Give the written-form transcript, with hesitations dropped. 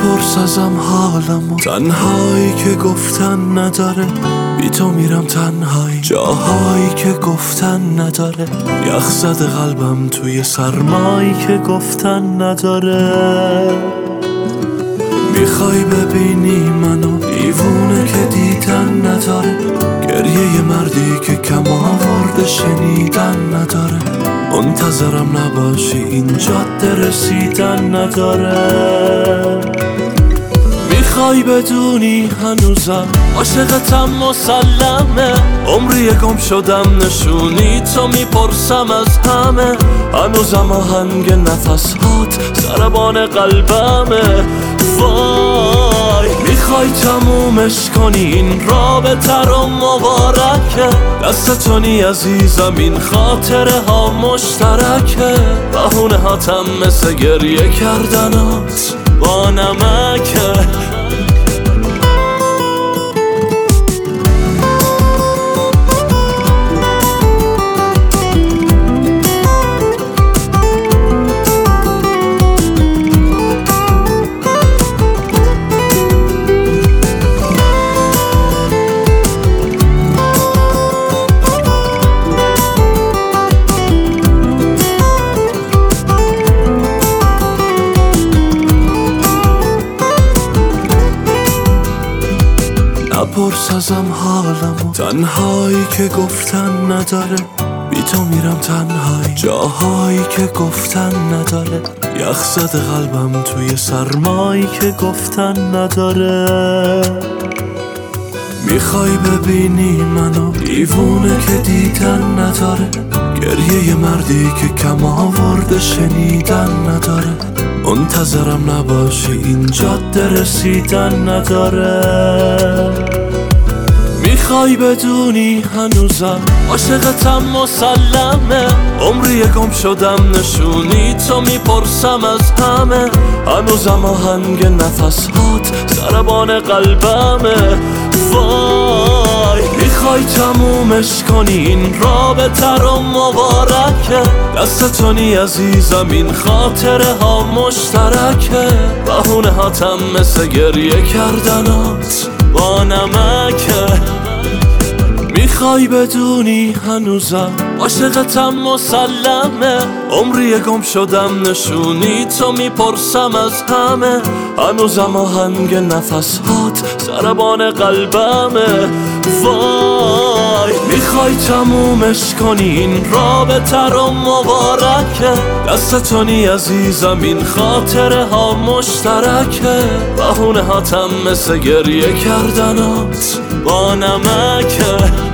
نپرس ازم حالمو، تنهایی که گفتن نداره، بی تو میرم تنهایی، جاهایی که گفتن نداره، یخ زده قلبم توی سرمایی که گفتن نداره. میخوای ببینی منو دیوونه که دیدن نداره، گریه مردی که کم آورده شنیدن نداره، منتظرم نباشی این جاده رسیدن نداره. میخوای بدونی هنوزم عاشقتم مسلمه، عمری گم شدم نشونی تو میپرسم از همه، هنوزم آهنگ نفس هات ضربان قلبمه. وای میخوای تمومش کنی این رابطه رو مبارکه، دستتونی عزیزم این خاطره ها مشترکه، بهونه هاتم مثل گریه کردنات با نمکه. نپرس ازم حالمو، تنهایی که گفتن نداره، بی تو میرم تنهایی، جاهایی که گفتن نداره، یخ زده قلبم توی سرمایی که گفتن نداره. میخوای ببینی منو دیوونه که دیدن نداره، گریه مردی که کم آورده شنیدن نداره، منتظرم نباشی این جاده رسیدن نداره. میخوای بدونی هنوزم عاشقتم مسلمه، عمری گم شدم نشونی تو میپرسم از همه، هنوزم آهنگ نفس هات ضربان قلبمه. وای میخوای تمومش کنی این رابطه رو مبارکه، دستتونی عزیزم این خاطره ها مشترکه، بهونه هاتم مثل گریه کردنات با نمکه. میخوای بدونی هنوزم عاشقتم مسلمه، عمری گم شدم نشونی تو میپرسم از همه، هنوزم آهنگ نفس هات ضربان قلبمه. وای میخوای تمومش کنی این رابطه رو مبارکه، دستتونی عزیزم این خاطره ها مشترکه، بهونه هاتم مثل گریه کردنات با نمکه.